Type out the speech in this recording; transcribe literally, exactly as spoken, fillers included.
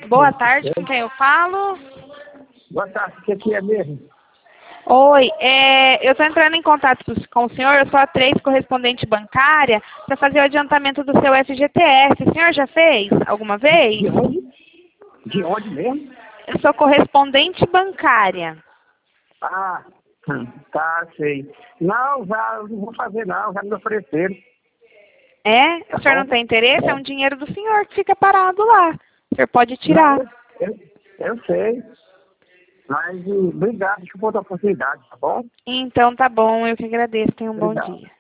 Boa tarde, com quem eu falo? Boa tarde, o que aqui é mesmo? Oi, é, eu estou entrando em contato com o senhor, eu sou a três correspondente bancária para fazer o adiantamento do seu F G T S. O senhor já fez alguma vez? De onde? De onde mesmo? Eu sou correspondente bancária. Ah, hum, tá, sei. Não, já não vou fazer não, já me ofereceram. É? Tá O senhor bom? não tem interesse? É É. um dinheiro do senhor que fica parado lá. O senhor pode tirar. Não, eu, eu sei. Mas e, obrigado por outra oportunidade, tá bom? Então tá bom, eu que agradeço. Tenha um bom Obrigado. dia.